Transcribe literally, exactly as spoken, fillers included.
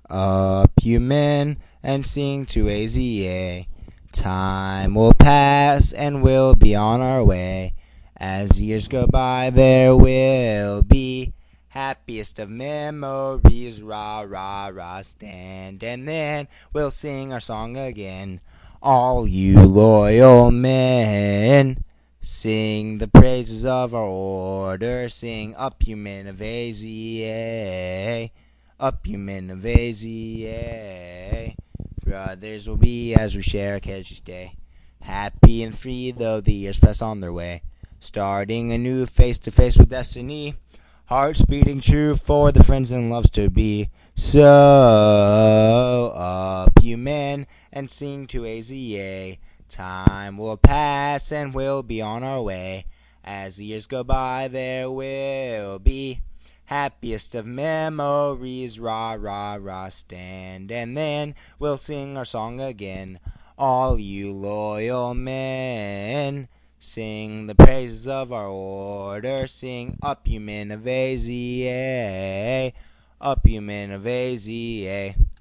Up you men and sing to A Z A. Time will pass and we'll be on our way. As years go by, there will be happiest of memories. Rah, rah, rah, stand. And then we'll sing our song again. All you loyal men, sing the praises of our order. Sing up you men of A Z A. Up you men of A Z A. Brothers will be as we share a care each day. Happy and free though the years pass on their way. Starting anew face to face with destiny. Hearts beating true for the friends and loves to be. So up you men and sing to A Z A. Time will pass and we'll be on our way. As the years go by, there will be happiest of memories. Rah, rah, rah, stand. And then we'll sing our song again. All you loyal men, sing the praises of our order. Sing up you men of A Z A. Up you men of A Z A.